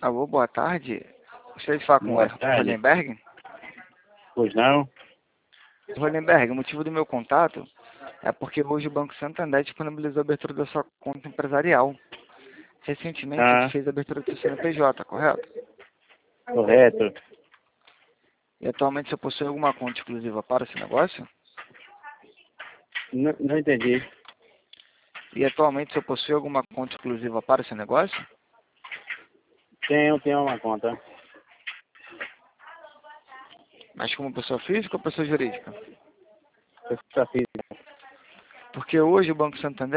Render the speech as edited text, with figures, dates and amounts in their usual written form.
Alô, boa tarde. Gostaria de falar com Boa o tarde. Hollenberg. Pois não? Hollenberg, o motivo do meu contato é porque hoje o Banco Santander disponibilizou a abertura da sua conta empresarial. Recentemente você fez a abertura do seu CNPJ, correto? Correto. E atualmente você possui alguma conta exclusiva para esse negócio? Não entendi. E atualmente você possui alguma conta exclusiva para esse negócio? Tenho uma conta. Mas como pessoa física ou pessoa jurídica? Pessoa física. Porque hoje o Banco Santander